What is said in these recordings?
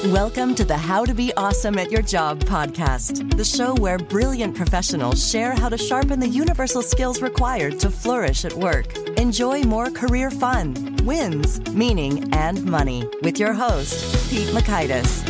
Welcome to the How to Be Awesome at Your Job podcast, the show where brilliant professionals share how to sharpen the universal skills required to flourish at work. Enjoy more career fun, wins, meaning, and money with your host, Pete Mockaitis.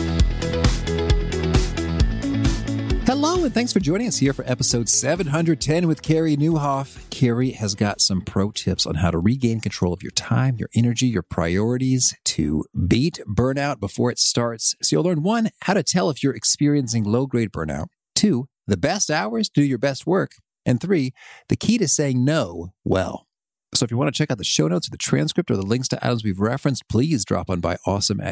Hello, and thanks for joining us here for episode 710 with Carey Nieuwhof. Carey has got some pro tips on how to regain control of your time, your energy, your priorities to beat burnout before it starts. So you'll learn 1, how to tell if you're experiencing low-grade burnout. 2, the best hours to do your best work. And 3, the key to saying no well. So if you want to check out the show notes or the transcript or the links to items we've referenced, please drop on by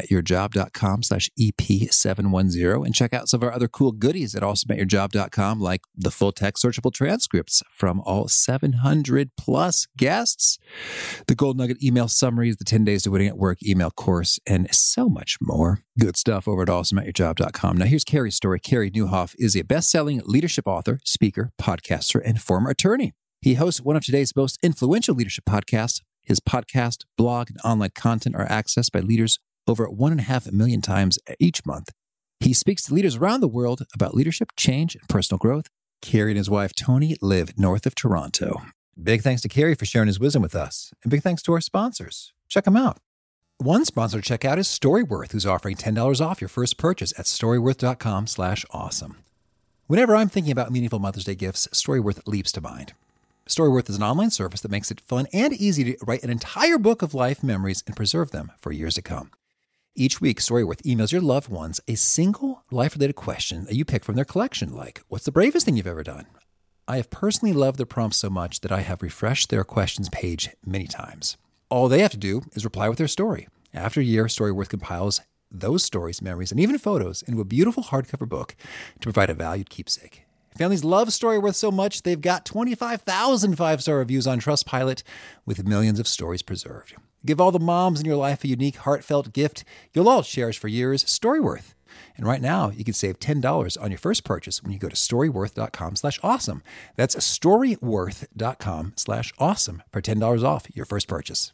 awesomeatyourjob.com/EP710 and check out some of our other cool goodies at awesomeatyourjob.com, like the full text searchable transcripts from all 700 plus guests, the Gold Nugget email summaries, the 10 Days to Winning at Work email course, and so much more. Good stuff over at awesomeatyourjob.com. Now here's Carey's story. Carey Nieuwhof is a best-selling leadership author, speaker, podcaster, and former attorney. He hosts one of today's most influential leadership podcasts. His podcast, blog, and online content are accessed by leaders over 1.5 million times each month. He speaks to leaders around the world about leadership, change, and personal growth. Carey and his wife, Toni, live north of Toronto. Big thanks to Carey for sharing his wisdom with us. And big thanks to our sponsors. Check them out. One sponsor to check out is Storyworth, who's offering $10 off your first purchase at storyworth.com/awesome. Whenever I'm thinking about meaningful Mother's Day gifts, Storyworth leaps to mind. Storyworth is an online service that makes it fun and easy to write an entire book of life memories and preserve them for years to come. Each week, Storyworth emails your loved ones a single life-related question that you pick from their collection, like, what's the bravest thing you've ever done? I have personally loved their prompts so much that I have refreshed their questions page many times. All they have to do is reply with their story. After a year, Storyworth compiles those stories, memories, and even photos into a beautiful hardcover book to provide a valued keepsake. Families love Storyworth so much, they've got 25,000 five-star reviews on Trustpilot with millions of stories preserved. Give all the moms in your life a unique, heartfelt gift you'll all cherish for years, Storyworth. And right now, you can save $10 on your first purchase when you go to storyworth.com/awesome. That's storyworth.com/awesome for $10 off your first purchase.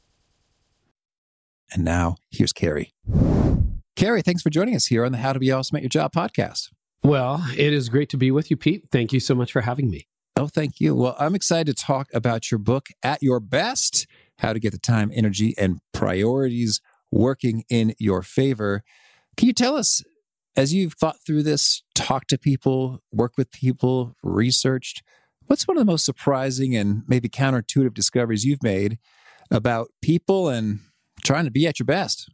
And now, here's Carey. Carey, thanks for joining us here on the How to Be Awesome at Your Job podcast. Well, it is great to be with you, Pete. Thank you so much for having me. Oh, thank you. Well, I'm excited to talk about your book, At Your Best, How to Get the Time, Energy, and Priorities Working in Your Favor. Can you tell us, as you've thought through this, talked to people, worked with people, researched, what's one of the most surprising and maybe counterintuitive discoveries you've made about people and trying to be at your best?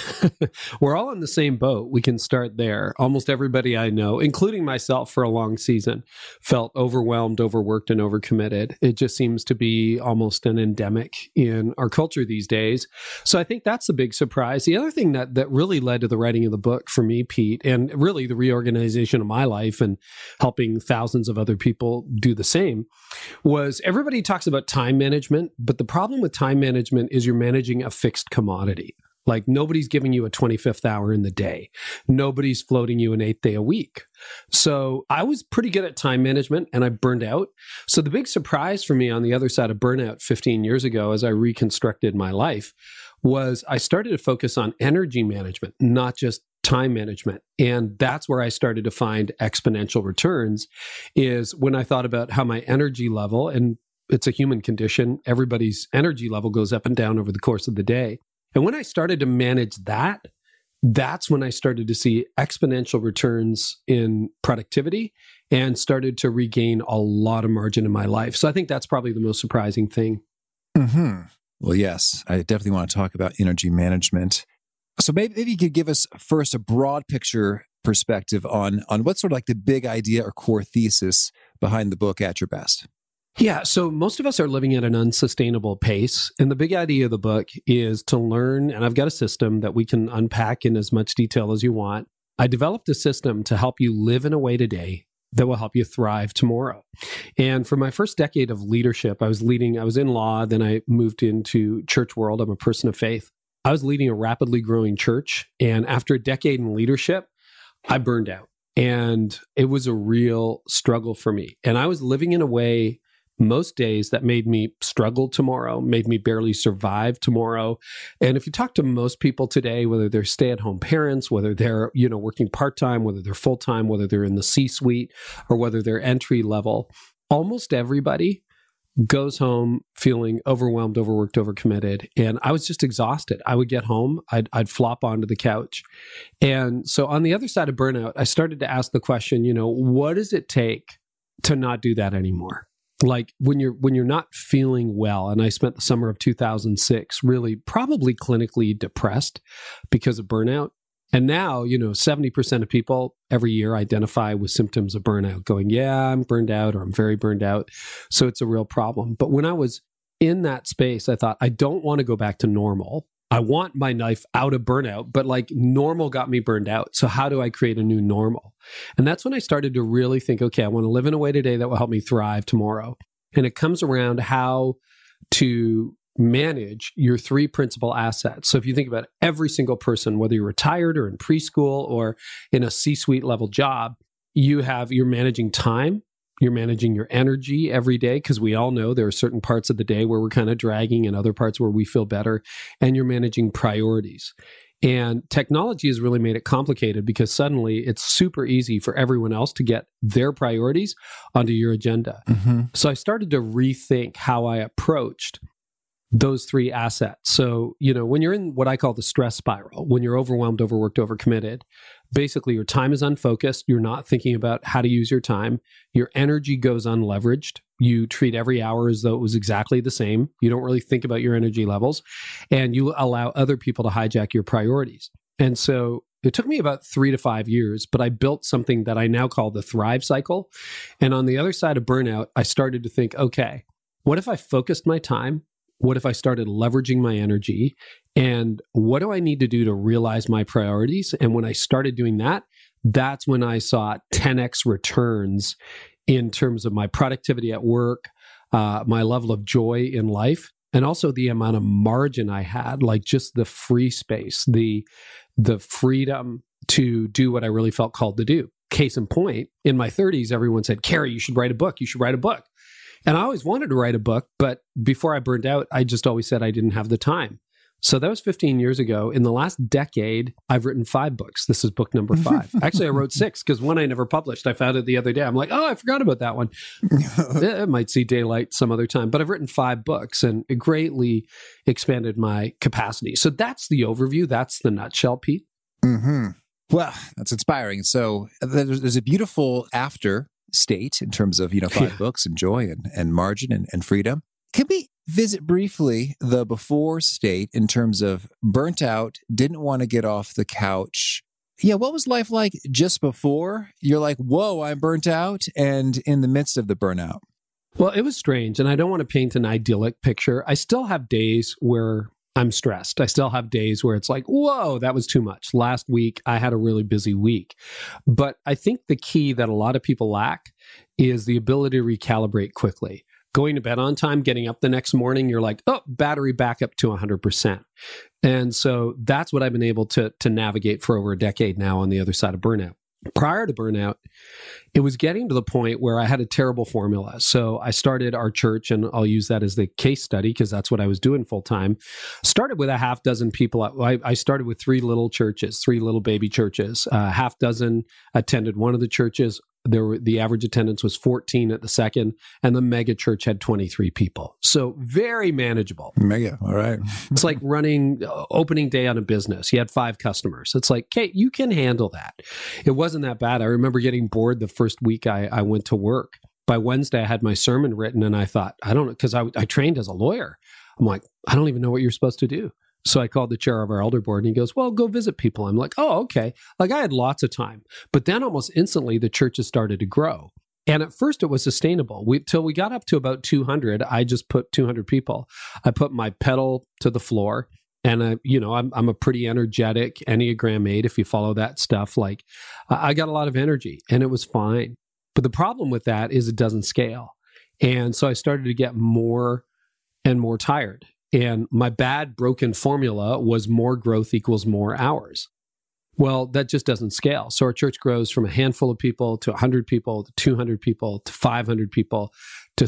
We're all in the same boat. We can start there. Almost everybody I know, including myself for a long season, felt overwhelmed, overworked, and overcommitted. It just seems to be almost an endemic in our culture these days. So I think that's a big surprise. The other thing that really led to the writing of the book for me, Pete, and really the reorganization of my life and helping thousands of other people do the same, was everybody talks about time management, but the problem with time management is you're managing a fixed commodity. Like nobody's giving you a 25th hour in the day. Nobody's floating you an 8th day a week. So I was pretty good at time management and I burned out. So the big surprise for me on the other side of burnout 15 years ago, as I reconstructed my life, was I started to focus on energy management, not just time management. And that's where I started to find exponential returns, is when I thought about how my energy level, and it's a human condition, everybody's energy level goes up and down over the course of the day. And when I started to manage that, that's when I started to see exponential returns in productivity and started to regain a lot of margin in my life. So I think that's probably the most surprising thing. Mm-hmm. Well, yes, I definitely want to talk about energy management. So maybe you could give us first a broad picture perspective on what's sort of like the big idea or core thesis behind the book, At Your Best. Yeah, so most of us are living at an unsustainable pace. And the big idea of the book is to learn, and I've got a system that we can unpack in as much detail as you want. I developed a system to help you live in a way today that will help you thrive tomorrow. And for my first decade of leadership, I was in law, then I moved into church world. I'm a person of faith. I was leading a rapidly growing church. And after a decade in leadership, I burned out. And it was a real struggle for me. And I was living in a way most days that made me struggle tomorrow, made me barely survive tomorrow. And if you talk to most people today, whether they're stay-at-home parents, whether they're, working part-time, whether they're full-time, whether they're in the C-suite, or whether they're entry level, almost everybody goes home feeling overwhelmed, overworked, overcommitted. And I was just exhausted. I would get home, I'd flop onto the couch. And so on the other side of burnout, I started to ask the question, what does it take to not do that anymore? Like when you're not feeling well, and I spent the summer of 2006 really probably clinically depressed because of burnout. And now, 70% of people every year identify with symptoms of burnout, going, yeah, I'm burned out, or I'm very burned out. So it's a real problem. But when I was in that space, I thought, I don't want to go back to normal. I want my life out of burnout, but like normal got me burned out. So how do I create a new normal? And that's when I started to really think, okay, I want to live in a way today that will help me thrive tomorrow. And it comes around how to manage your three principal assets. So if you think about every single person, whether you're retired or in preschool or in a C-suite level job, you're managing time, you're managing your energy every day, because we all know there are certain parts of the day where we're kind of dragging and other parts where we feel better, and you're managing priorities. And technology has really made it complicated because suddenly it's super easy for everyone else to get their priorities onto your agenda. Mm-hmm. So I started to rethink how I approached those three assets. So, when you're in what I call the stress spiral, when you're overwhelmed, overworked, overcommitted, basically your time is unfocused. You're not thinking about how to use your time. Your energy goes unleveraged. You treat every hour as though it was exactly the same. You don't really think about your energy levels, and you allow other people to hijack your priorities. And so it took me about 3 to 5 years, but I built something that I now call the Thrive Cycle. And on the other side of burnout, I started to think, okay, what if I focused my time? What if I started leveraging my energy? And what do I need to do to realize my priorities? And when I started doing that, that's when I saw 10x returns in terms of my productivity at work, my level of joy in life, and also the amount of margin I had, like just the free space, the freedom to do what I really felt called to do. Case in point, in my 30s, everyone said, Carey, you should write a book. You should write a book. And I always wanted to write a book, but before I burned out, I just always said I didn't have the time. So that was 15 years ago. In the last decade, I've written 5 books. This is book number 5. Actually, I wrote 6 because one I never published. I found it the other day. I'm like, oh, I forgot about that one. It might see daylight some other time. But I've written 5 books, and it greatly expanded my capacity. So that's the overview. That's the nutshell, Pete. Mm-hmm. Well, that's inspiring. So there's a beautiful after state in terms of, 5 books and joy and margin and freedom. Can we visit briefly the before state in terms of burnt out, didn't want to get off the couch? Yeah, what was life like just before you're like, whoa, I'm burnt out, and in the midst of the burnout? Well, it was strange, and I don't want to paint an idyllic picture. I still have days where I'm stressed. I still have days where it's like, whoa, that was too much. Last week, I had a really busy week. But I think the key that a lot of people lack is the ability to recalibrate quickly. Going to bed on time, getting up the next morning, you're like, oh, battery back up to 100%. And so that's what I've been able to navigate for over a decade now on the other side of burnout. Prior to burnout, it was getting to the point where I had a terrible formula. So I started our church, and I'll use that as the case study because that's what I was doing full time. Started with a half dozen people. I started with 3 little churches, 3 little baby churches. Half dozen attended one of the churches. The average attendance was 14 at the second, and the mega church had 23 people. So very manageable. Mega, all right. It's like running opening day on a business. You had 5 customers. It's like, Kate, you can handle that. It wasn't that bad. I remember getting bored the first week I went to work. By Wednesday, I had my sermon written, and I thought, I don't know, because I trained as a lawyer. I'm like, I don't even know what you're supposed to do. So I called the chair of our elder board, and he goes, well, go visit people. I'm like, oh, okay. Like I had lots of time. But then almost instantly, the churches started to grow. And at first it was sustainable. Till we got up to about 200, I just put 200 people. I put my pedal to the floor, and I'm a pretty energetic Enneagram 8. If you follow that stuff, like I got a lot of energy, and it was fine. But the problem with that is it doesn't scale. And so I started to get more and more tired. And my bad broken formula was more growth equals more hours. Well, that just doesn't scale. So our church grows from a handful of people to 100 people to 200 people to 500 people to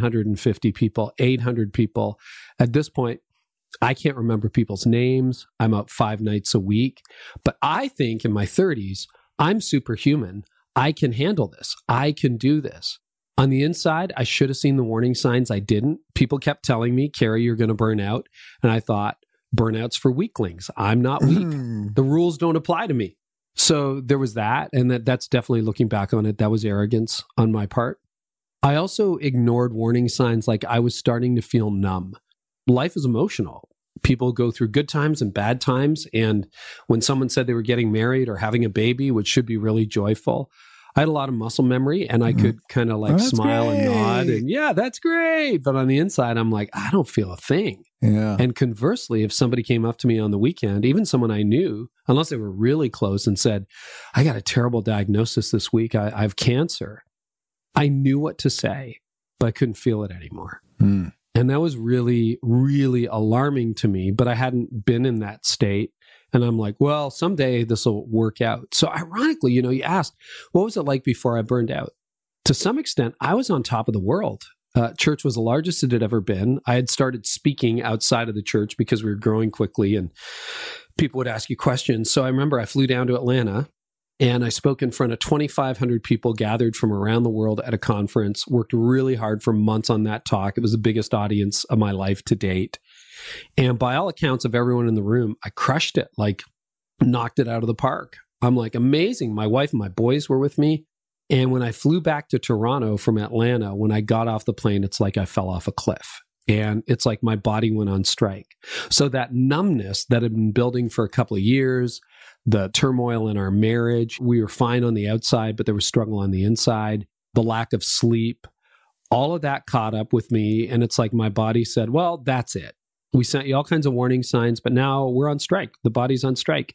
750 people, 800 people. At this point, I can't remember people's names. I'm out 5 nights a week. But I think in my 30s, I'm superhuman. I can handle this. I can do this. On the inside, I should have seen the warning signs. I didn't. People kept telling me, Carey, you're going to burn out. And I thought, burnout's for weaklings. I'm not weak. The rules don't apply to me. So there was that. And that's definitely, looking back on it, that was arrogance on my part. I also ignored warning signs like I was starting to feel numb. Life is emotional. People go through good times and bad times. And when someone said they were getting married or having a baby, which should be really joyful, I had a lot of muscle memory and I could kind of like smile and nod and yeah, that's great. But on the inside, I'm like, I don't feel a thing. Yeah. And conversely, if somebody came up to me on the weekend, even someone I knew, unless they were really close and said, I got a terrible diagnosis this week, I have cancer. I knew what to say, but I couldn't feel it anymore. And that was really, really alarming to me, but I hadn't been in that state. And I'm like, well, someday this will work out. So ironically, you asked, what was it like before I burned out? To some extent, I was on top of the world. Church was the largest it had ever been. I had started speaking outside of the church because we were growing quickly and people would ask you questions. So I remember I flew down to Atlanta and I spoke in front of 2,500 people gathered from around the world at a conference, worked really hard for months on that talk. It was the biggest audience of my life to date. And by all accounts of everyone in the room, I crushed it, like knocked it out of the park. I'm like, amazing. My wife and my boys were with me. And when I flew back to Toronto from Atlanta, when I got off the plane, it's like I fell off a cliff. And it's like my body went on strike. So that numbness that had been building for a couple of years, the turmoil in our marriage, we were fine on the outside, but there was struggle on the inside, the lack of sleep, all of that caught up with me. And it's like my body said, well, that's it. We sent you all kinds of warning signs, but now we're on strike. The body's on strike.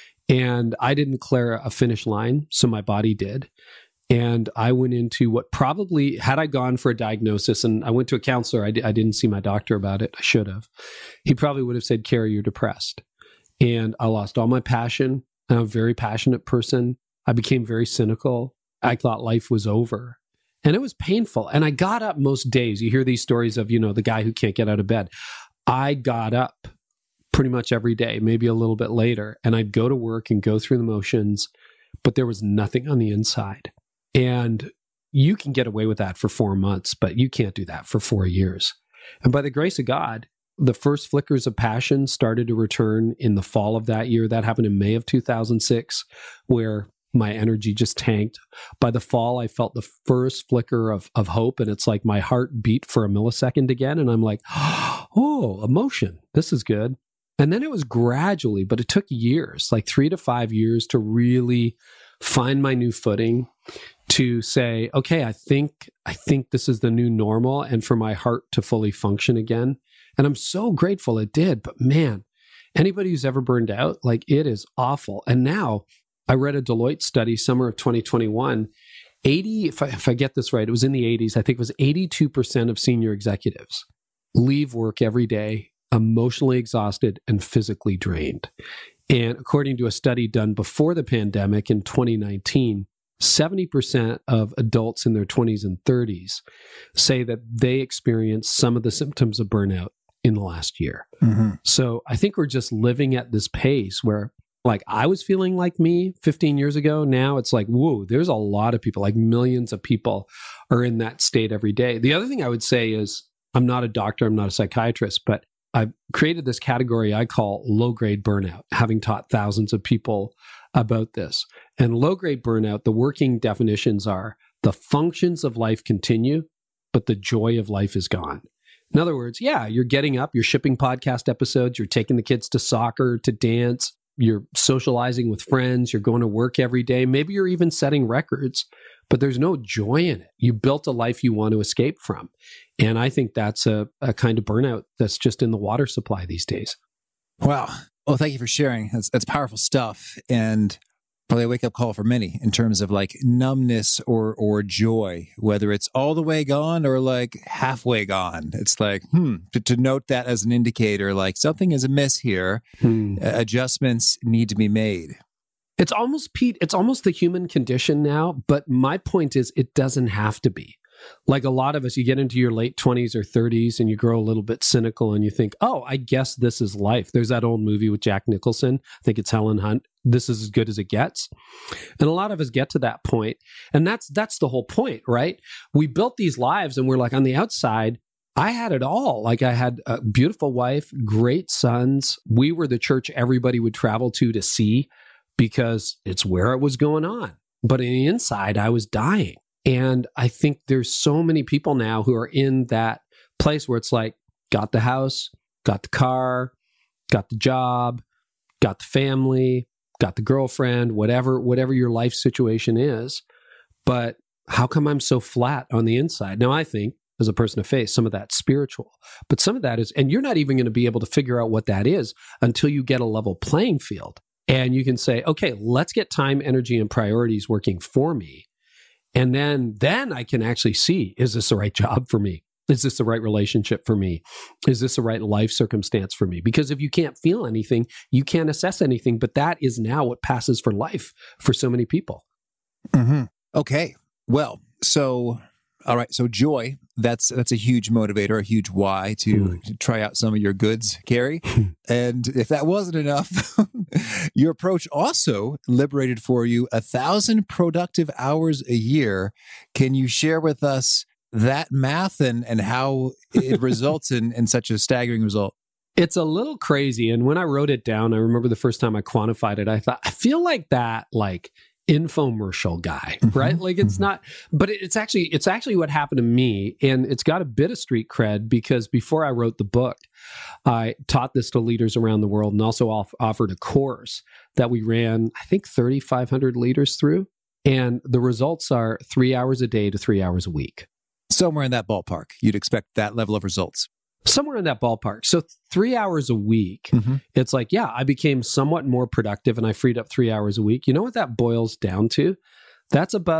And I didn't clear a finish line, so my body did. And I went into what probably, had I gone for a diagnosis, and I went to a counselor, I didn't see my doctor about it, I should have. He probably would have said, Carey, you're depressed. And I lost all my passion. I'm a very passionate person. I became very cynical. I thought life was over. And it was painful. And I got up most days. You hear these stories of, the guy who can't get out of bed. I got up pretty much every day, maybe a little bit later, and I'd go to work and go through the motions, but there was nothing on the inside. And you can get away with that for 4 months, but you can't do that for 4 years. And by the grace of God, the first flickers of passion started to return in the fall of that year. That happened in May of 2006, where my energy just tanked. By the fall, I felt the first flicker of hope, and it's like my heart beat for a millisecond again. And I'm like, oh, emotion. This is good. And then it was gradually, but it took years, like 3 to 5 years to really find my new footing, to say, okay, I think this is the new normal, and for my heart to fully function again. And I'm so grateful it did. But man, anybody who's ever burned out, like it is awful. And now I read a Deloitte study, summer of 2021, if I get this right, it was in the 80s, I think it was 82% of senior executives leave work every day emotionally exhausted and physically drained. And according to a study done before the pandemic in 2019, 70% of adults in their 20s and 30s say that they experienced some of the symptoms of burnout in the last year. Mm-hmm. So I think we're just living at this pace where, like, I was feeling like me 15 years ago. Now it's like, whoa, there's a lot of people, like millions of people are in that state every day. The other thing I would say is, I'm not a doctor, I'm not a psychiatrist, but I've created this category I call low-grade burnout, having taught thousands of people about this. And low-grade burnout, the working definitions are the functions of life continue, but the joy of life is gone. In other words, yeah, you're getting up, you're shipping podcast episodes, you're taking the kids to soccer, to dance, you're socializing with friends, you're going to work every day. Maybe you're even setting records, but there's no joy in it. You built a life you want to escape from. And I think that's a kind of burnout that's just in the water supply these days. Wow. Well, thank you for sharing. That's powerful stuff. And probably a wake-up call for many in terms of like numbness or joy, whether it's all the way gone or like halfway gone. It's like, to note that as an indicator, like something is amiss here. Adjustments need to be made. It's almost, Pete, it's almost the human condition now. But my point is, it doesn't have to be. Like a lot of us, you get into your late 20s or 30s and you grow a little bit cynical and you think, oh, I guess this is life. There's that old movie with Jack Nicholson. I think it's Helen Hunt. This is as good as it gets. And a lot of us get to that point. And that's the whole point, right? We built these lives and we're like, on the outside, I had it all. Like I had a beautiful wife, great sons. We were the church everybody would travel to see because it's where it was going on. But on the inside, I was dying. And I think there's so many people now who are in that place where it's like, got the house, got the car, got the job, got the family, got the girlfriend, whatever your life situation is. But how come I'm so flat on the inside? Now, I think as a person of faith, some of that's spiritual, but some of that is, and you're not even going to be able to figure out what that is until you get a level playing field. And you can say, okay, let's get time, energy, and priorities working for me. And then I can actually see, is this the right job for me? Is this the right relationship for me? Is this the right life circumstance for me? Because if you can't feel anything, you can't assess anything. But that is now what passes for life for so many people. Mm-hmm. Okay. Well, all right. So joy, that's a huge motivator, a huge why to try out some of your goods, Carey. And if that wasn't enough, your approach also liberated for you 1,000 productive hours a year. Can you share with us that math and how it results in such a staggering result? It's a little crazy. And when I wrote it down, I remember the first time I quantified it, I thought, I feel like that, infomercial guy, right? Like it's not, but it's actually what happened to me. And it's got a bit of street cred because before I wrote the book, I taught this to leaders around the world and also offered a course that we ran, I think 3,500 leaders through. And the results are 3 hours a day to 3 hours a week. Somewhere in that ballpark, you'd expect that level of results. Somewhere in that ballpark. So 3 hours a week, it's like, yeah, I became somewhat more productive and I freed up 3 hours a week. You know what that boils down to? That's about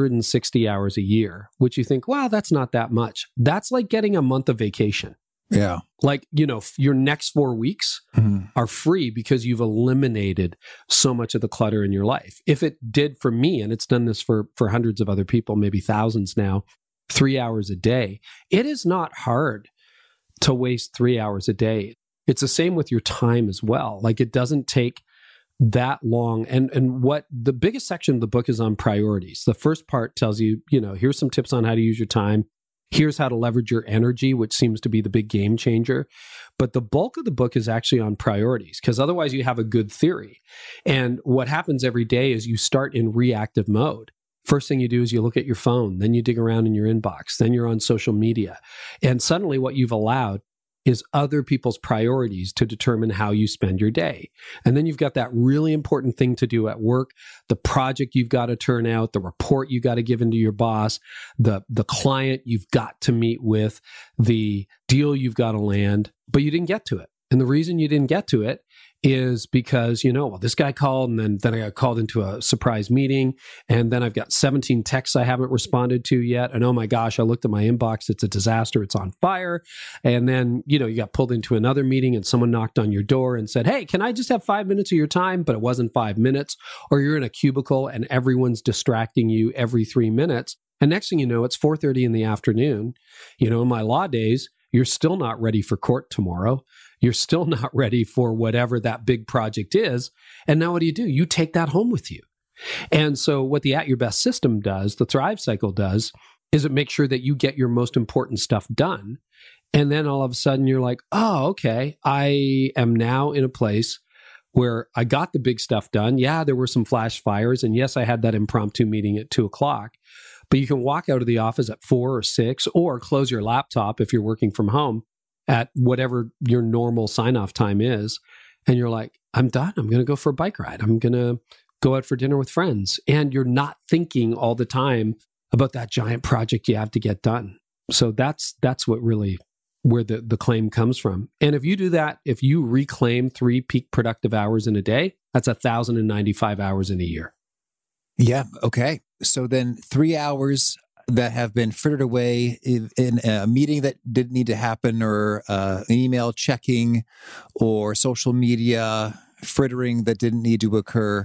160 hours a year, which you think, wow, that's not that much. That's like getting a month of vacation. Yeah. Like, your next 4 weeks are free because you've eliminated so much of the clutter in your life. If it did for me, and it's done this for hundreds of other people, maybe thousands now, 3 hours a day, it is not hard to waste 3 hours a day. It's the same with your time as well. Like it doesn't take that long. And what the biggest section of the book is on priorities. The first part tells you, here's some tips on how to use your time. Here's how to leverage your energy, which seems to be the big game changer. But the bulk of the book is actually on priorities because otherwise you have a good theory. And what happens every day is you start in reactive mode. First thing you do is you look at your phone, then you dig around in your inbox, then you're on social media. And suddenly what you've allowed is other people's priorities to determine how you spend your day. And then you've got that really important thing to do at work, the project you've got to turn out, the report you got to give into your boss, the client you've got to meet with, the deal you've got to land, but you didn't get to it. And the reason you didn't get to it is because, this guy called and then I got called into a surprise meeting and then I've got 17 texts I haven't responded to yet. And oh my gosh, I looked at my inbox. It's a disaster. It's on fire. And then, you got pulled into another meeting and someone knocked on your door and said, hey, can I just have 5 minutes of your time? But it wasn't 5 minutes. Or you're in a cubicle and everyone's distracting you every 3 minutes. And next thing you know, it's 4:30 in the afternoon. In my law days, you're still not ready for court tomorrow. You're still not ready for whatever that big project is. And now what do? You take that home with you. And so what the At Your Best system does, the Thrive Cycle does, is it makes sure that you get your most important stuff done. And then all of a sudden you're like, oh, okay, I am now in a place where I got the big stuff done. Yeah, there were some flash fires. And yes, I had that impromptu meeting at 2:00. But you can walk out of the office at 4 or 6 or close your laptop if you're working from home at whatever your normal sign-off time is. And you're like, I'm done. I'm going to go for a bike ride. I'm going to go out for dinner with friends. And you're not thinking all the time about that giant project you have to get done. So that's what really where the claim comes from. And if you do that, if you reclaim 3 peak productive hours in a day, that's 1,095 hours in a year. Yeah. Okay. So then 3 hours that have been frittered away in a meeting that didn't need to happen or an email checking or social media frittering that didn't need to occur.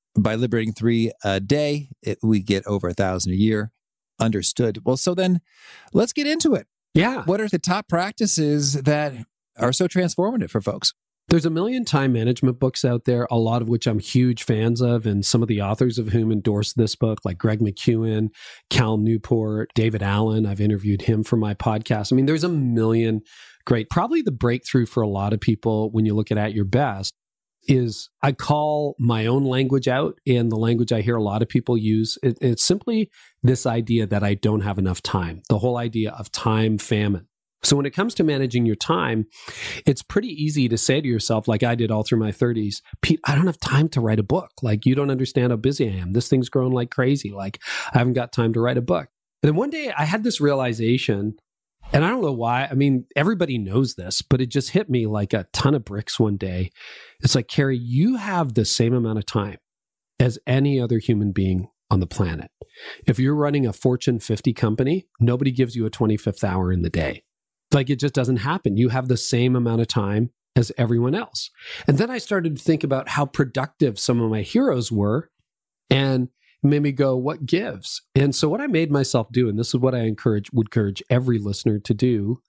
By liberating 3 a day, we get over 1,000 a year. Understood. Well, so then let's get into it. Yeah. What are the top practices that are so transformative for folks? There's a million time management books out there, a lot of which I'm huge fans of, and some of the authors of whom endorse this book, like Greg McKeown, Cal Newport, David Allen. I've interviewed him for my podcast. I mean, there's a million great. Probably the breakthrough for a lot of people when you look at Your Best is I call my own language out, and the language I hear a lot of people use. It's simply this idea that I don't have enough time, the whole idea of time famine. So when it comes to managing your time, it's pretty easy to say to yourself, like I did all through my 30s, Pete, I don't have time to write a book. Like, you don't understand how busy I am. This thing's growing like crazy. Like, I haven't got time to write a book. And then one day I had this realization, and I don't know why. I mean, everybody knows this, but it just hit me like a ton of bricks one day. It's like, Carey, you have the same amount of time as any other human being on the planet. If you're running a Fortune 50 company, nobody gives you a 25th hour in the day. Like, it just doesn't happen. You have the same amount of time as everyone else. And then I started to think about how productive some of my heroes were, and it made me go, what gives? And so what I made myself do, and this is what I would encourage every listener to do,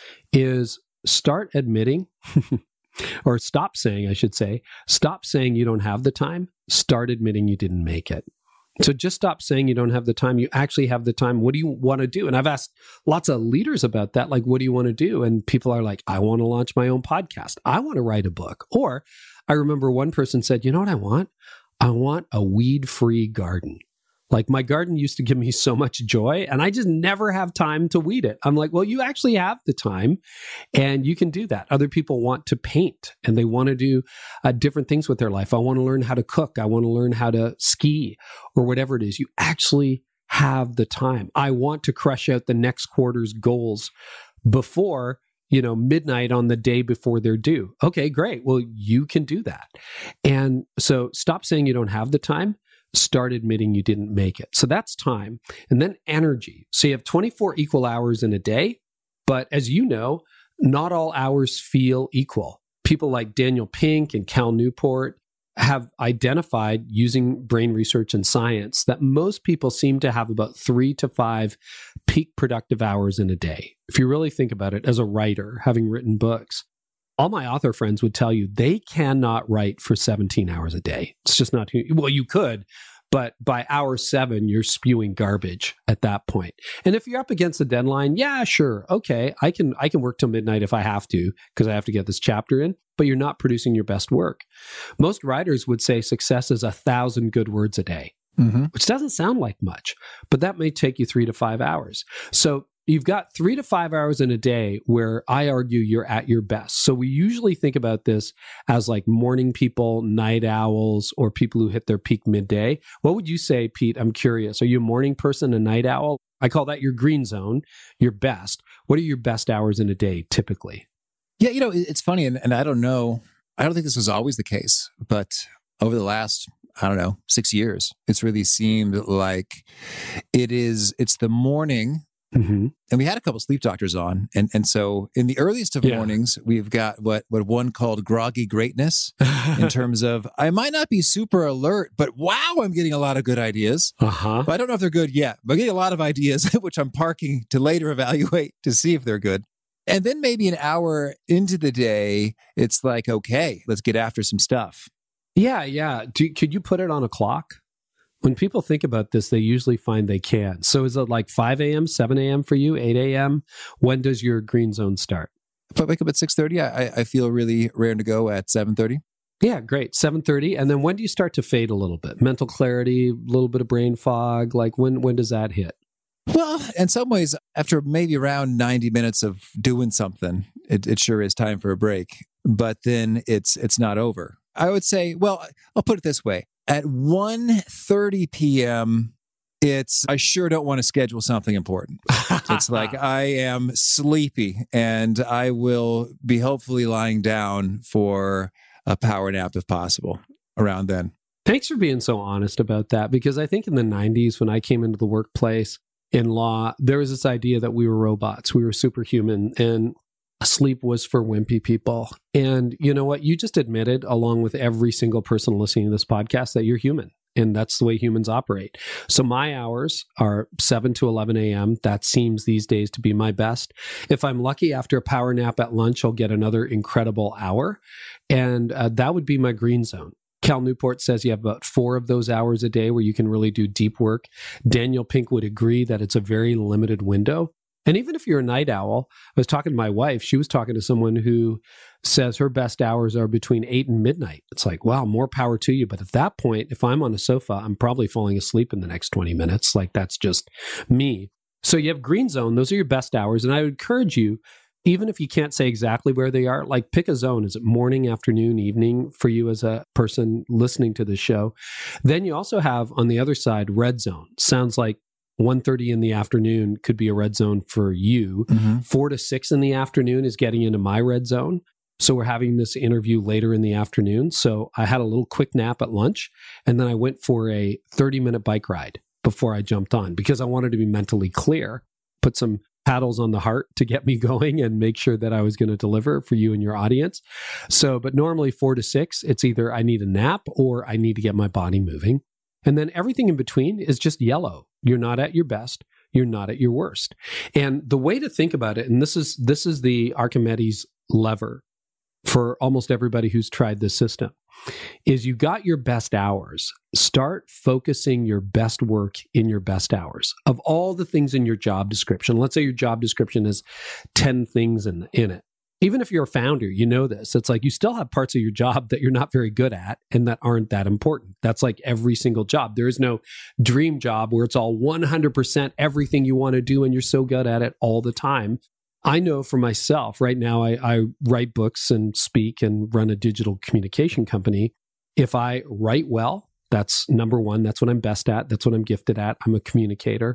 is start admitting, or stop saying, I should say, stop saying you don't have the time, start admitting you didn't make it. So just stop saying you don't have the time. You actually have the time. What do you want to do? And I've asked lots of leaders about that. Like, what do you want to do? And people are like, I want to launch my own podcast. I want to write a book. Or I remember one person said, you know what I want? I want a weed-free garden. Like, my garden used to give me so much joy, and I just never have time to weed it. I'm like, well, you actually have the time, and you can do that. Other people want to paint, and they want to do different things with their life. I want to learn how to cook. I want to learn how to ski, or whatever it is. You actually have the time. I want to crush out the next quarter's goals before midnight on the day before they're due. Okay, great. Well, you can do that. And so stop saying you don't have the time. Start admitting you didn't make it. So that's time. And then energy. So you have 24 equal hours in a day, but as you know, not all hours feel equal. People like Daniel Pink and Cal Newport have identified, using brain research and science, that most people seem to have about 3 to 5 peak productive hours in a day. If you really think about it, as a writer, having written books, all my author friends would tell you they cannot write for 17 hours a day. It's just not, well, you could, but by hour 7, you're spewing garbage at that point. And if you're up against a deadline, yeah, sure. Okay. I can work till midnight if I have to, because I have to get this chapter in, but you're not producing your best work. Most writers would say success is 1,000 good words a day, which doesn't sound like much, but that may take you 3 to 5 hours. So you've got 3 to 5 hours in a day where I argue you're at your best. So we usually think about this as like morning people, night owls, or people who hit their peak midday. What would you say, Pete? I'm curious. Are you a morning person, a night owl? I call that your green zone, your best. What are your best hours in a day typically? Yeah, it's funny, and I don't know. I don't think this was always the case, but over the last, 6 years, it's really seemed like it's the morning. Mm-hmm. And we had a couple sleep doctors on. And so in the earliest of mornings, we've got what one called groggy greatness in terms of, I might not be super alert, but wow, I'm getting a lot of good ideas. But I don't know if they're good yet, but I'm getting a lot of ideas, which I'm parking to later evaluate to see if they're good. And then maybe an hour into the day, it's like, okay, let's get after some stuff. Yeah. Could you put it on a clock? When people think about this, they usually find they can. So is it like 5 a.m., 7 a.m. for you, 8 a.m.? When does your green zone start? If I wake up at 6:30, I feel really raring to go at 7:30. Yeah, great. 7:30. And then when do you start to fade a little bit? Mental clarity, a little bit of brain fog? Like when does that hit? Well, in some ways, after maybe around 90 minutes of doing something, it sure is time for a break. But then it's not over. I would say, well, I'll put it this way. At 1:30 p.m., I sure don't want to schedule something important. It's like I am sleepy and I will be hopefully lying down for a power nap if possible around then. Thanks for being so honest about that, because I think in the 90s when I came into the workplace in law, there was this idea that we were robots, we were superhuman. And sleep was for wimpy people. And you know what? You just admitted, along with every single person listening to this podcast, that you're human. And that's the way humans operate. So my hours are 7 to 11 a.m. That seems these days to be my best. If I'm lucky, after a power nap at lunch, I'll get another incredible hour. And that would be my green zone. Cal Newport says you have about 4 of those hours a day where you can really do deep work. Daniel Pink would agree that it's a very limited window. And even if you're a night owl, I was talking to my wife, she was talking to someone who says her best hours are between 8 and midnight. It's like, wow, more power to you. But at that point, if I'm on a sofa, I'm probably falling asleep in the next 20 minutes. Like, that's just me. So you have green zone. Those are your best hours. And I would encourage you, even if you can't say exactly where they are, like pick a zone. Is it morning, afternoon, evening for you as a person listening to the show? Then you also have on the other side, red zone. Sounds like 1:30 in the afternoon could be a red zone for you. 4 to 6 in the afternoon is getting into my red zone. So we're having this interview later in the afternoon. So I had a little quick nap at lunch, and then I went for a 30-minute bike ride before I jumped on because I wanted to be mentally clear, put some paddles on the heart to get me going and make sure that I was going to deliver for you and your audience. So, but normally 4 to 6, it's either I need a nap or I need to get my body moving. And then everything in between is just yellow. You're not at your best. You're not at your worst. And the way to think about it, and this is the Archimedes lever for almost everybody who's tried this system, is you got your best hours. Start focusing your best work in your best hours. Of all the things in your job description, let's say your job description is 10 things in it. Even if you're a founder, you know this. It's like you still have parts of your job that you're not very good at and that aren't that important. That's like every single job. There is no dream job where it's all 100% everything you want to do and you're so good at it all the time. I know for myself, right now, I write books and speak and run a digital communication company. If I write well, that's number one. That's what I'm best at. That's what I'm gifted at. I'm a communicator.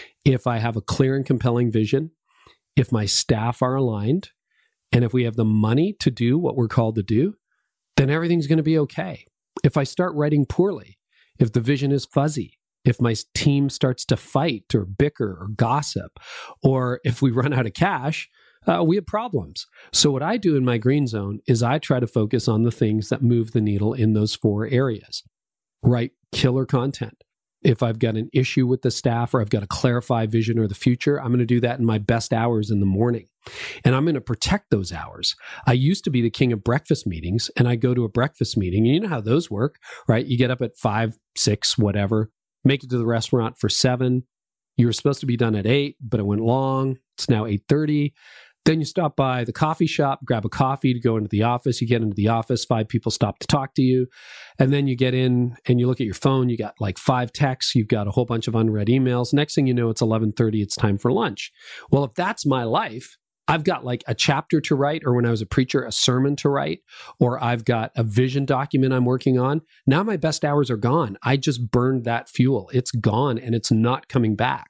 If I have a clear and compelling vision, if my staff are aligned, and if we have the money to do what we're called to do, then everything's going to be okay. If I start writing poorly, if the vision is fuzzy, if my team starts to fight or bicker or gossip, or if we run out of cash, we have problems. So what I do in my green zone is I try to focus on the things that move the needle in those 4 areas. Write killer content. If I've got an issue with the staff or I've got to clarify vision or the future, I'm going to do that in my best hours in the morning. And I'm going to protect those hours. I used to be the king of breakfast meetings, and I go to a breakfast meeting, and you know how those work, right? You get up at 5, 6, whatever, make it to the restaurant for 7. You were supposed to be done at 8, but it went long. It's now 8:30. Then you stop by the coffee shop, grab a coffee to go into the office. You get into the office, 5 people stop to talk to you. And then you get in and you look at your phone. You got like 5 texts. You've got a whole bunch of unread emails. Next thing you know, it's 11:30. It's time for lunch. Well, if that's my life, I've got like a chapter to write, or when I was a preacher, a sermon to write, or I've got a vision document I'm working on. Now my best hours are gone. I just burned that fuel. It's gone and it's not coming back.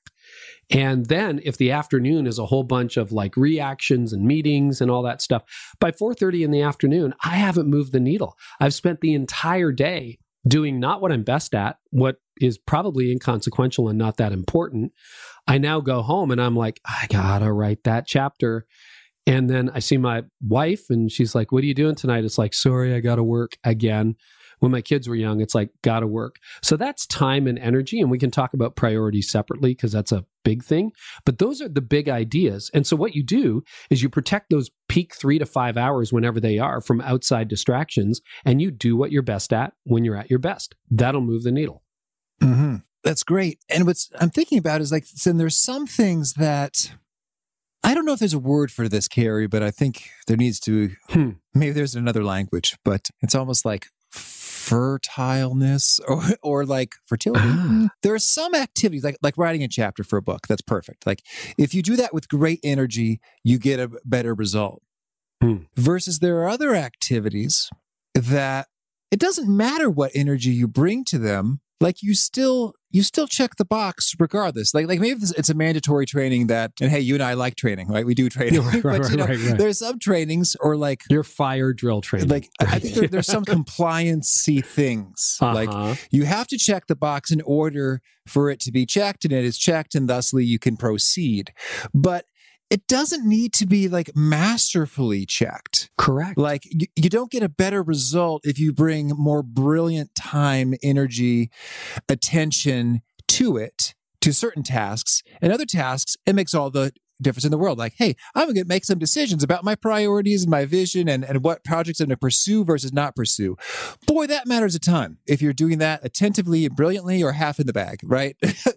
And then if the afternoon is a whole bunch of like reactions and meetings and all that stuff, by 4:30 in the afternoon, I haven't moved the needle. I've spent the entire day doing not what I'm best at, what is probably inconsequential and not that important. I now go home and I'm like, I gotta write that chapter. And then I see my wife and she's like, what are you doing tonight? It's like, sorry, I gotta work again. When my kids were young, it's like, gotta work. So that's time and energy. And we can talk about priorities separately because that's a big thing. But those are the big ideas. And so what you do is you protect those peak 3 to 5 hours whenever they are from outside distractions. And you do what you're best at when you're at your best. That'll move the needle. Mm-hmm. That's great. And what I'm thinking about is like, so there's some things that I don't know if there's a word for this, Carey, but I think there needs to, maybe there's another language, but it's almost like fertileness or like fertility. There are some activities like writing a chapter for a book. That's perfect. Like if you do that with great energy, you get a better result. Versus there are other activities that it doesn't matter what energy you bring to them. Like you still check the box regardless. Like maybe it's a mandatory training that, and hey, you and I like training, right? We do training. But there's some trainings or like your fire drill training. Like I think there's some compliance-y things. Like you have to check the box in order for it to be checked, and it is checked, and thusly you can proceed. But it doesn't need to be like masterfully checked. Correct. Like you don't get a better result if you bring more brilliant time, energy, attention to certain tasks. And other tasks, it makes all the difference in the world. Like, hey, I'm going to make some decisions about my priorities and my vision and what projects I'm going to pursue versus not pursue. Boy, that matters a ton if you're doing that attentively and brilliantly or half in the bag, right?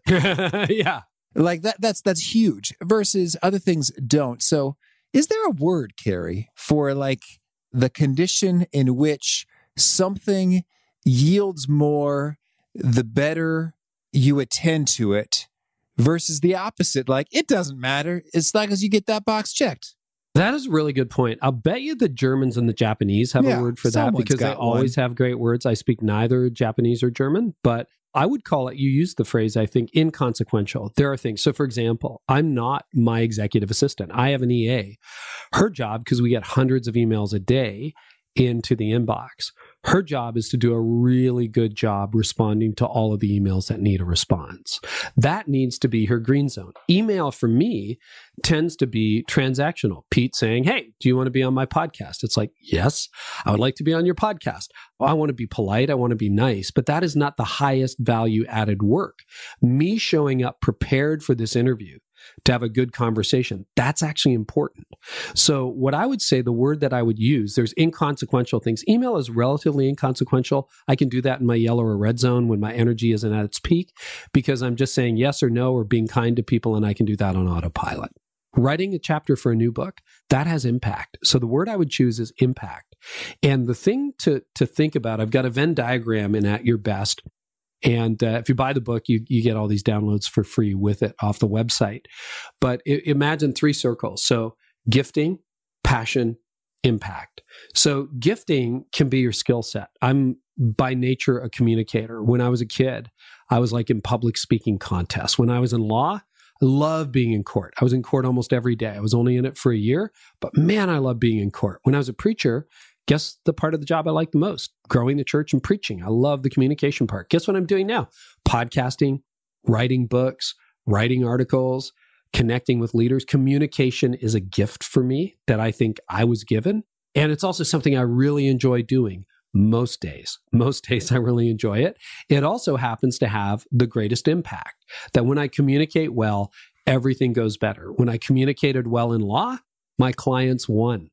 Yeah. Like that's huge versus other things don't. So is there a word, Carrie, for like the condition in which something yields more the better you attend to it versus the opposite? Like, it doesn't matter as long as you get that box checked. That is a really good point. I'll bet you the Germans and the Japanese have a word for that because they always have great words. I speak neither Japanese or German, but I would call it, you used the phrase, I think, inconsequential. There are things. So, for example, I'm not my executive assistant. I have an EA. Her job, because we get hundreds of emails a day into the inbox, her job is to do a really good job responding to all of the emails that need a response. That needs to be her green zone. Email for me tends to be transactional. Pete saying, hey, do you want to be on my podcast? It's like, yes, I would like to be on your podcast. Well, I want to be polite. I want to be nice, but that is not the highest value added work. Me showing up prepared for this interview to have a good conversation, that's actually important. So what I would say, the word that I would use, there's inconsequential things. Email is relatively inconsequential. I can do that in my yellow or red zone when my energy isn't at its peak because I'm just saying yes or no or being kind to people, and I can do that on autopilot. Writing a chapter for a new book, that has impact. So the word I would choose is impact. And the thing to think about, I've got a Venn diagram in At Your Best. And if you buy the book, you get all these downloads for free with it off the website. But imagine 3 circles. So gifting, passion, impact. So gifting can be your skill set. I'm by nature a communicator. When I was a kid, I was like in public speaking contests. When I was in law, I love being in court. I was in court almost every day. I was only in it for a year, but man, I love being in court. When I was a preacher, guess the part of the job I like the most? Growing the church and preaching. I love the communication part. Guess what I'm doing now? Podcasting, writing books, writing articles, connecting with leaders. Communication is a gift for me that I think I was given. And it's also something I really enjoy doing most days. Most days I really enjoy it. It also happens to have the greatest impact. That when I communicate well, everything goes better. When I communicated well in law, my clients won.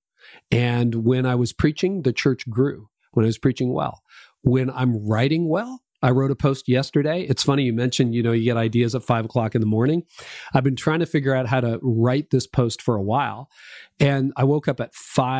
And when I was preaching, the church grew. When I was preaching well. When I'm writing well, I wrote a post yesterday. It's funny you mentioned, you get ideas at 5 o'clock in the morning. I've been trying to figure out how to write this post for a while. And I woke up at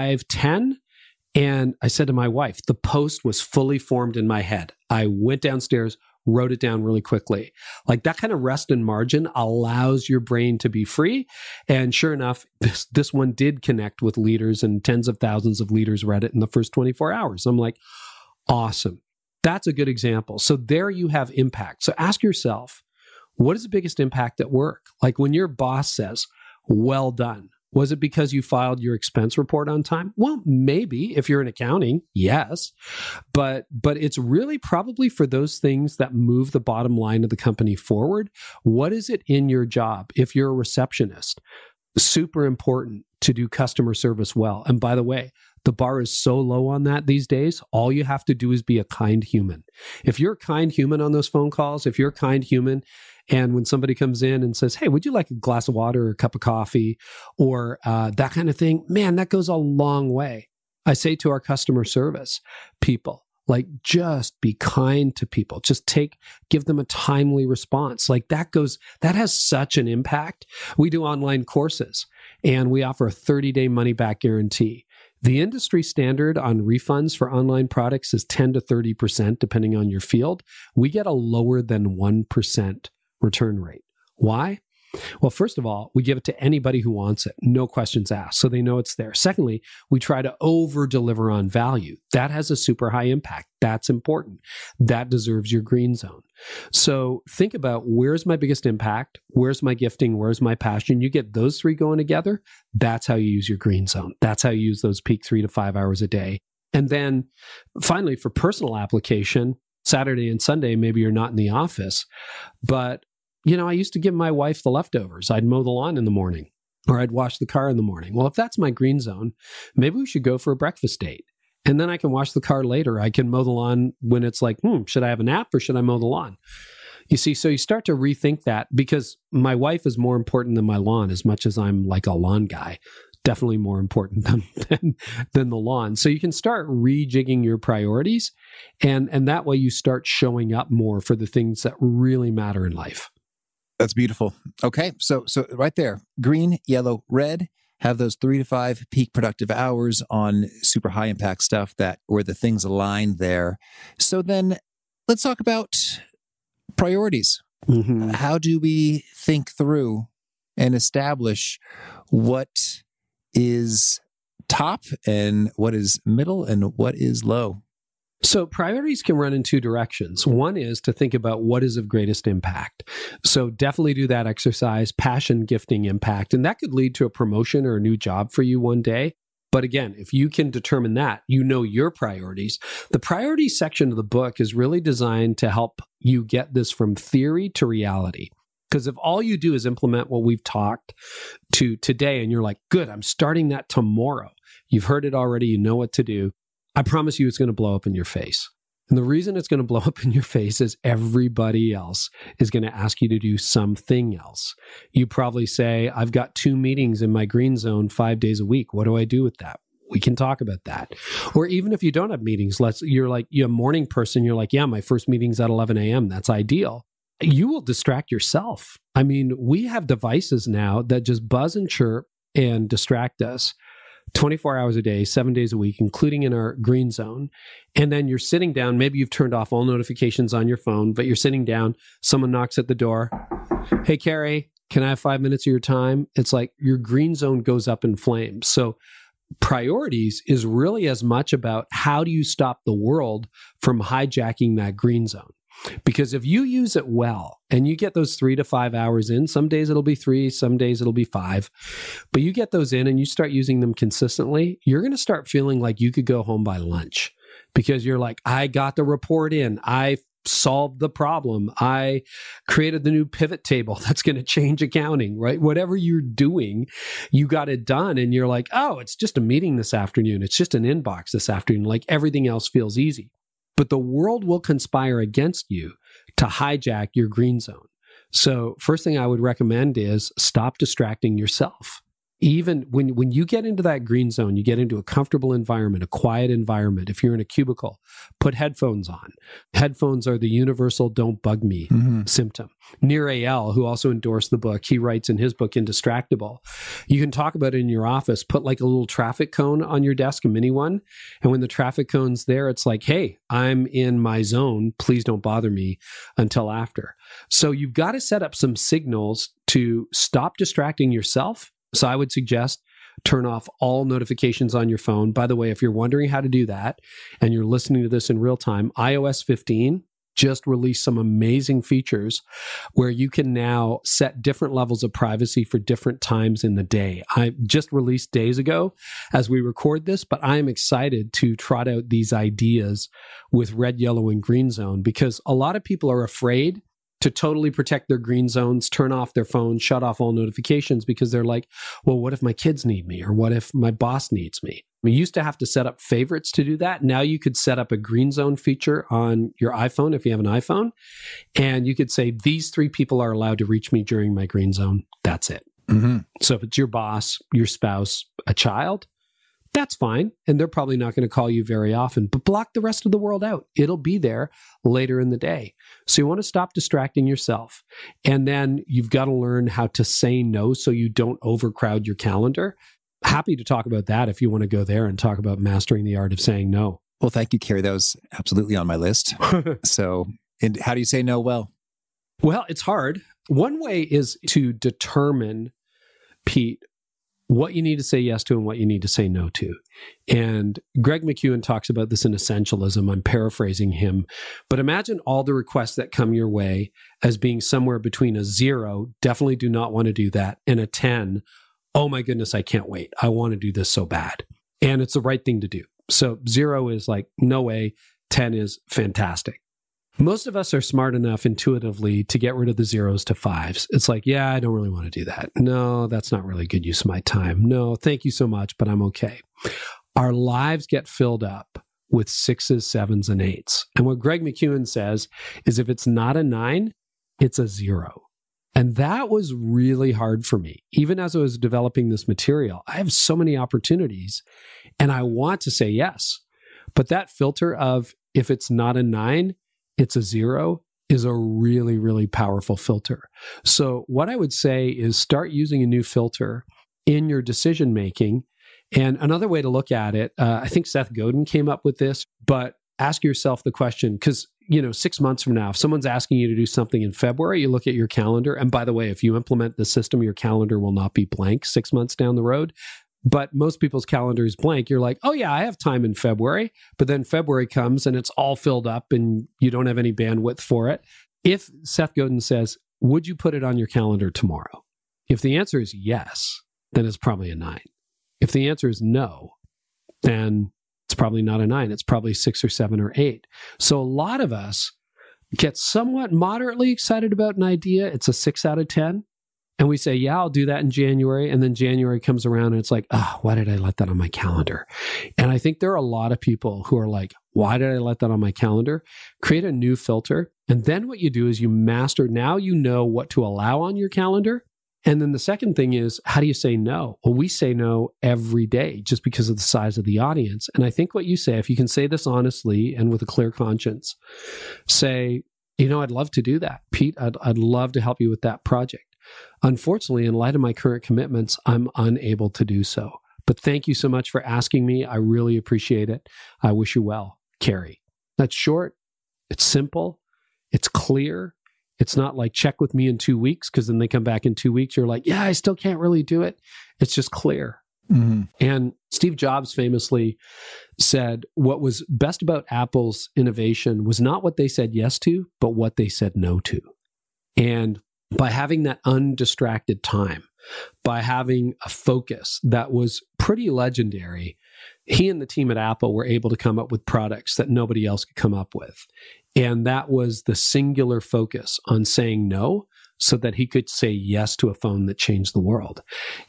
5:10 and I said to my wife, the post was fully formed in my head. I went downstairs, wrote it down really quickly. Like that kind of rest and margin allows your brain to be free. And sure enough, this one did connect with leaders and tens of thousands of leaders read it in the first 24 hours. I'm like, awesome. That's a good example. So there you have impact. So ask yourself, what is the biggest impact at work? Like when your boss says, well done. Was it because you filed your expense report on time? Well, maybe if you're in accounting, yes. But it's really probably for those things that move the bottom line of the company forward. What is it in your job? If you're a receptionist, super important to do customer service well. And by the way, the bar is so low on that these days. All you have to do is be a kind human. If you're a kind human on those phone calls, if you're a kind human, and when somebody comes in and says, hey, would you like a glass of water or a cup of coffee or that kind of thing? Man, that goes a long way. I say to our customer service people, like, just be kind to people. Just give them a timely response. Like that has such an impact. We do online courses and we offer a 30-day money-back guarantee. The industry standard on refunds for online products is 10 to 30%, depending on your field. We get a lower than 1% return rate. Why? Well, first of all, we give it to anybody who wants it, no questions asked, so they know it's there. Secondly, we try to over-deliver on value. That has a super high impact. That's important. That deserves your green zone. So think about, where's my biggest impact? Where's my gifting? Where's my passion? You get those 3 going together. That's how you use your green zone. That's how you use those peak 3 to 5 hours a day. And then finally, for personal application, Saturday and Sunday, maybe you're not in the office, but I used to give my wife the leftovers. I'd mow the lawn in the morning. Or I'd wash the car in the morning. Well, if that's my green zone, maybe we should go for a breakfast date. And then I can wash the car later. I can mow the lawn when it's like, should I have a nap or should I mow the lawn? You see, so you start to rethink that, because my wife is more important than my lawn, as much as I'm like a lawn guy. Definitely more important than the lawn. So you can start rejigging your priorities, and that way you start showing up more for the things that really matter in life. That's beautiful. Okay, so right there, green, yellow, red, have those 3 to 5 peak productive hours on super high impact stuff where the things align there. So then let's talk about priorities. Mm-hmm. How do we think through and establish what is top and what is middle and what is low? So priorities can run in two directions. One is to think about what is of greatest impact. So definitely do that exercise, passion, gifting, impact. And that could lead to a promotion or a new job for you one day. But again, if you can determine that, you know your priorities. The priorities section of the book is really designed to help you get this from theory to reality. Because if all you do is implement what we've talked to today, and you're like, good, I'm starting that tomorrow. You've heard it already. You know what to do. I promise you it's going to blow up in your face. And the reason it's going to blow up in your face is everybody else is going to ask you to do something else. You probably say, I've got 2 meetings in my green zone 5 days a week. What do I do with that? We can talk about that. Or even if you don't have meetings, you're a morning person. You're like, yeah, my first meeting's at 11 a.m. That's ideal. You will distract yourself. I mean, we have devices now that just buzz and chirp and distract us 24 hours a day, 7 days a week, including in our green zone. And then you're sitting down, maybe you've turned off all notifications on your phone, but you're sitting down, someone knocks at the door. Hey, Carrie, can I have 5 minutes of your time? It's like your green zone goes up in flames. So priorities is really as much about how do you stop the world from hijacking that green zone? Because if you use it well and you get those 3 to 5 hours in, some days it'll be 3, some days it'll be 5, but you get those in and you start using them consistently, you're going to start feeling like you could go home by lunch because you're like, I got the report in, I solved the problem, I created the new pivot table that's going to change accounting, right? Whatever you're doing, you got it done and you're like, oh, it's just a meeting this afternoon. It's just an inbox this afternoon. Like everything else feels easy. But the world will conspire against you to hijack your green zone. So first thing I would recommend is stop distracting yourself. Even when you get into that green zone, you get into a comfortable environment, a quiet environment. If you're in a cubicle, put headphones on. Headphones are the universal don't bug me symptom. Nir Eyal, who also endorsed the book, he writes in his book, Indistractable, you can talk about it in your office, put like a little traffic cone on your desk, a mini one. And when the traffic cone's there, it's like, hey, I'm in my zone. Please don't bother me until after. So you've got to set up some signals to stop distracting yourself. So I would suggest turn off all notifications on your phone. By the way, if you're wondering how to do that and you're listening to this in real time, iOS 15 just released some amazing features where you can now set different levels of privacy for different times in the day. I just released days ago as we record this, but I am excited to trot out these ideas with red, yellow, and green zone because a lot of people are afraid to totally protect their green zones, turn off their phone, shut off all notifications because they're like, well, what if my kids need me? Or what if my boss needs me? We used to have to set up favorites to do that. Now you could set up a green zone feature on your iPhone if you have an iPhone. And you could say, these 3 people are allowed to reach me during my green zone. That's it. Mm-hmm. So if it's your boss, your spouse, a child, that's fine. And they're probably not going to call you very often, but block the rest of the world out. It'll be there later in the day. So you want to stop distracting yourself. And then you've got to learn how to say no so you don't overcrowd your calendar. Happy to talk about that if you want to go there and talk about mastering the art of saying no. Well, thank you, Carrie. That was absolutely on my list. So how do you say no well? Well, it's hard. One way is to determine, Pete, what you need to say yes to and what you need to say no to. And Greg McKeown talks about this in Essentialism. I'm paraphrasing him. But imagine all the requests that come your way as being somewhere between a 0, definitely do not want to do that, and a 10, oh my goodness, I can't wait. I want to do this so bad. And it's the right thing to do. So 0 is like, no way. 10 is fantastic. Most of us are smart enough intuitively to get rid of the zeros to fives. It's like, yeah, I don't really want to do that. No, that's not really good use of my time. No, thank you so much, but I'm okay. Our lives get filled up with sixes, sevens, and eights. And what Greg McKeown says is if it's not a 9, it's a 0. And that was really hard for me. Even as I was developing this material, I have so many opportunities and I want to say yes. But that filter of if it's not a 9, it's a 0 is a really, really powerful filter. So what I would say is start using a new filter in your decision making. And another way to look at it, I think Seth Godin came up with this, but ask yourself the question, because 6 months from now, if someone's asking you to do something in February, you look at your calendar. And by the way, if you implement the system, your calendar will not be blank 6 months down the road. But most people's calendar is blank. You're like, oh yeah, I have time in February. But then February comes and it's all filled up and you don't have any bandwidth for it. If Seth Godin says, would you put it on your calendar tomorrow? If the answer is yes, then it's probably a 9. If the answer is no, then it's probably not a 9. It's probably 6 or 7 or 8. So a lot of us get somewhat moderately excited about an idea. It's a 6 out of 10. And we say, yeah, I'll do that in January. And then January comes around and it's like, why did I let that on my calendar? And I think there are a lot of people who are like, why did I let that on my calendar? Create a new filter. And then what you do is you master, now you know what to allow on your calendar. And then the second thing is, how do you say no? Well, we say no every day just because of the size of the audience. And I think what you say, if you can say this honestly and with a clear conscience, say, I'd love to do that. Pete, I'd love to help you with that project. Unfortunately, in light of my current commitments, I'm unable to do so. But thank you so much for asking me. I really appreciate it. I wish you well, Carrie. That's short. It's simple. It's clear. It's not like check with me in 2 weeks, because then they come back in 2 weeks. You're like, yeah, I still can't really do it. It's just clear. Mm-hmm. And Steve Jobs famously said what was best about Apple's innovation was not what they said yes to, but what they said no to. And by having that undistracted time, by having a focus that was pretty legendary, he and the team at Apple were able to come up with products that nobody else could come up with. And that was the singular focus on saying no so that he could say yes to a phone that changed the world,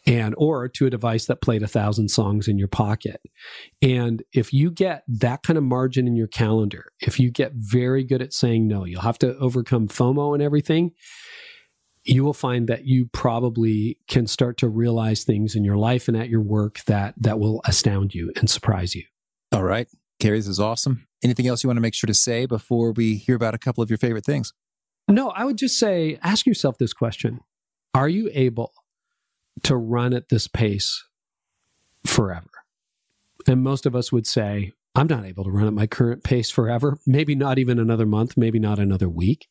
or to a device that played 1,000 songs in your pocket. And if you get that kind of margin in your calendar, if you get very good at saying no, you'll have to overcome FOMO and everything. You will find that you probably can start to realize things in your life and at your work that will astound you and surprise you. All right. Carrie, this is awesome. Anything else you want to make sure to say before we hear about a couple of your favorite things? No, I would just say, ask yourself this question. Are you able to run at this pace forever? And most of us would say, I'm not able to run at my current pace forever. Maybe not even another month, maybe not another week.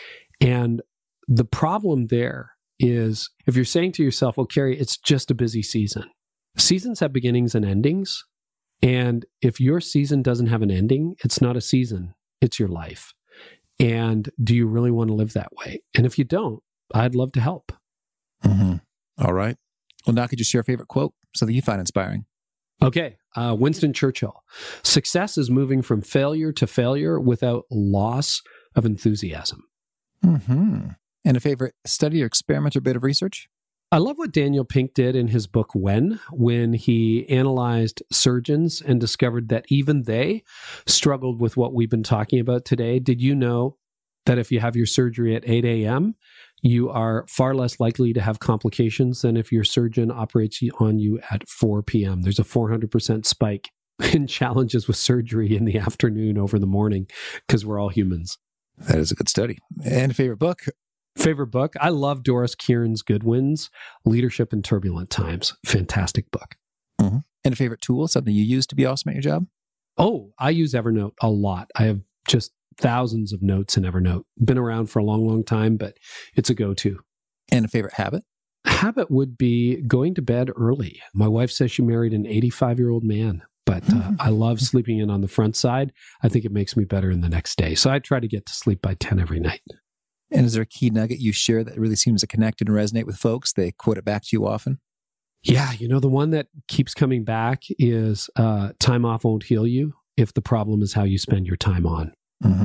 And the problem there is if you're saying to yourself, well, Carrie, it's just a busy season. Seasons have beginnings and endings. And if your season doesn't have an ending, it's not a season, it's your life. And do you really want to live that way? And if you don't, I'd love to help. Mm-hmm. All right. Well, now could you share a favorite quote, something you find inspiring? Okay. Winston Churchill. Success is moving from failure to failure without loss of enthusiasm. Mm-hmm. And a favorite study or experiment or bit of research? I love what Daniel Pink did in his book, when he analyzed surgeons and discovered that even they struggled with what we've been talking about today. Did you know that if you have your surgery at 8 a.m., you are far less likely to have complications than if your surgeon operates on you at 4 p.m.? There's a 400% spike in challenges with surgery in the afternoon over the morning because we're all humans. That is a good study. And a favorite book? Favorite book? I love Doris Kearns Goodwin's Leadership in Turbulent Times. Fantastic book. Mm-hmm. And a favorite tool, something you use to be awesome at your job? Oh, I use Evernote a lot. I have just thousands of notes in Evernote. Been around for a long, long time, but it's a go-to. And a favorite habit? Habit would be going to bed early. My wife says she married an 85-year-old man, but I love sleeping in on the front side. I think it makes me better in the next day. So I try to get to sleep by 10 every night. And is there a key nugget you share that really seems to connect and resonate with folks? They quote it back to you often? Yeah, the one that keeps coming back is time off won't heal you if the problem is how you spend your time on. Mm-hmm.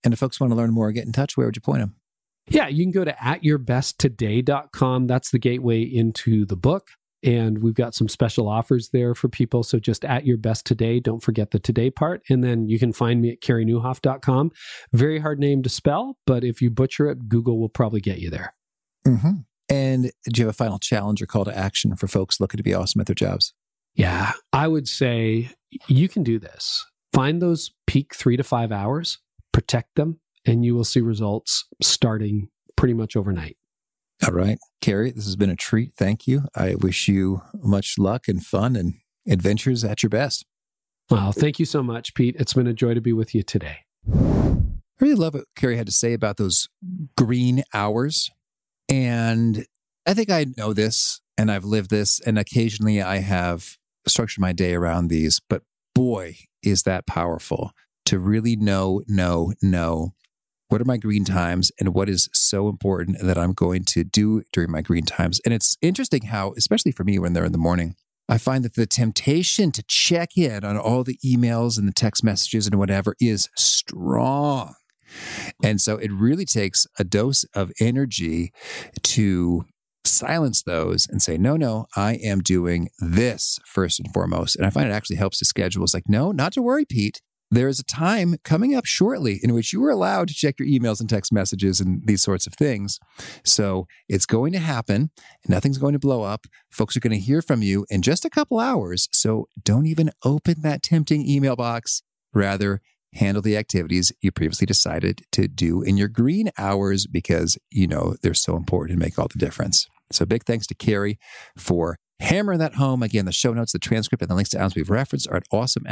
And if folks want to learn more or get in touch, where would you point them? Yeah, you can go to atyourbesttoday.com. That's the gateway into the book. And we've got some special offers there for people. So just at your best today, don't forget the today part. And then you can find me at careynieuwhof.com. Very hard name to spell, but if you butcher it, Google will probably get you there. Mm-hmm. And do you have a final challenge or call to action for folks looking to be awesome at their jobs? Yeah, I would say you can do this. Find those peak 3 to 5 hours, protect them, and you will see results starting pretty much overnight. All right. Carey, this has been a treat. Thank you. I wish you much luck and fun and adventures at your best. Well, thank you so much, Pete. It's been a joy to be with you today. I really love what Carey had to say about those green hours. And I think I know this and I've lived this, and occasionally I have structured my day around these, but boy, is that powerful to really know what are my green times and what is so important that I'm going to do during my green times. And it's interesting how, especially for me when they're in the morning, I find that the temptation to check in on all the emails and the text messages and whatever is strong. And so it really takes a dose of energy to silence those and say, no, I am doing this first and foremost. And I find it actually helps to schedule. It's like, no, not to worry, Pete. There is a time coming up shortly in which you are allowed to check your emails and text messages and these sorts of things. So it's going to happen. Nothing's going to blow up. Folks are going to hear from you in just a couple hours. So don't even open that tempting email box. Rather, handle the activities you previously decided to do in your green hours because you know they're so important and make all the difference. So big thanks to Carey for hammering that home. Again, the show notes, the transcript, and the links to items we've referenced are at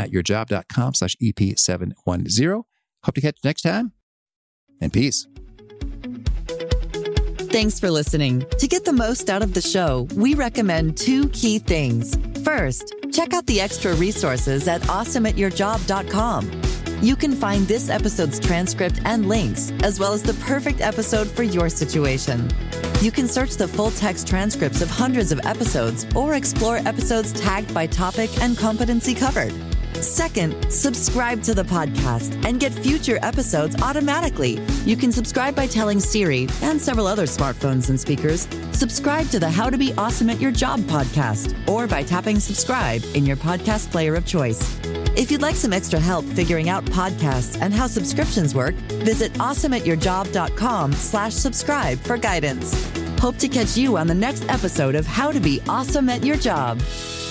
awesomeatyourjob.com/EP710. Hope to catch you next time. And peace. Thanks for listening. To get the most out of the show, we recommend 2 key things. First, check out the extra resources at awesomeatyourjob.com. You can find this episode's transcript and links, as well as the perfect episode for your situation. You can search the full text transcripts of hundreds of episodes or explore episodes tagged by topic and competency covered. Second, subscribe to the podcast and get future episodes automatically. You can subscribe by telling Siri and several other smartphones and speakers, subscribe to the How to Be Awesome at Your Job podcast, or by tapping subscribe in your podcast player of choice. If you'd like some extra help figuring out podcasts and how subscriptions work, visit awesomeatyourjob.com/subscribe for guidance. Hope to catch you on the next episode of How to Be Awesome at Your Job.